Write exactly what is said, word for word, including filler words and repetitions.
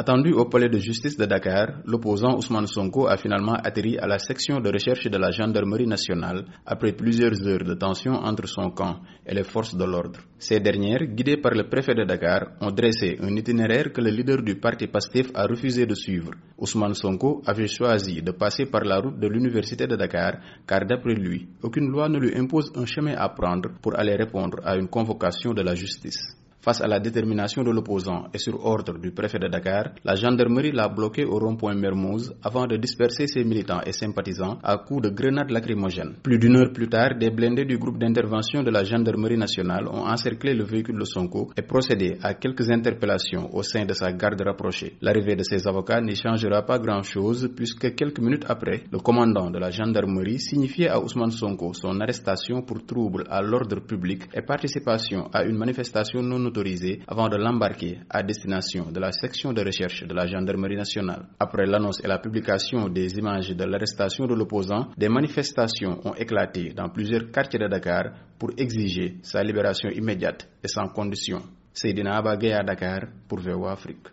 Attendu au palais de justice de Dakar, l'opposant Ousmane Sonko a finalement atterri à la section de recherche de la gendarmerie nationale après plusieurs heures de tension entre son camp et les forces de l'ordre. Ces dernières, guidées par le préfet de Dakar, ont dressé un itinéraire que le leader du parti Pastef a refusé de suivre. Ousmane Sonko avait choisi de passer par la route de l'université de Dakar car d'après lui, aucune loi ne lui impose un chemin à prendre pour aller répondre à une convocation de la justice. Face à la détermination de l'opposant et sur ordre du préfet de Dakar, la gendarmerie l'a bloqué au rond-point Mermoz avant de disperser ses militants et sympathisants à coups de grenades lacrymogènes. Plus d'une heure plus tard, des blindés du groupe d'intervention de la gendarmerie nationale ont encerclé le véhicule de Sonko et procédé à quelques interpellations au sein de sa garde rapprochée. L'arrivée de ses avocats n'y changera pas grand-chose puisque quelques minutes après, le commandant de la gendarmerie signifiait à Ousmane Sonko son arrestation pour trouble à l'ordre public et participation à une manifestation non autorisé avant de l'embarquer à destination de la section de recherche de la gendarmerie nationale. Après l'annonce et la publication des images de l'arrestation de l'opposant, des manifestations ont éclaté dans plusieurs quartiers de Dakar pour exiger sa libération immédiate et sans condition. Seydina Abba Gueye à Dakar pour V O A Afrique.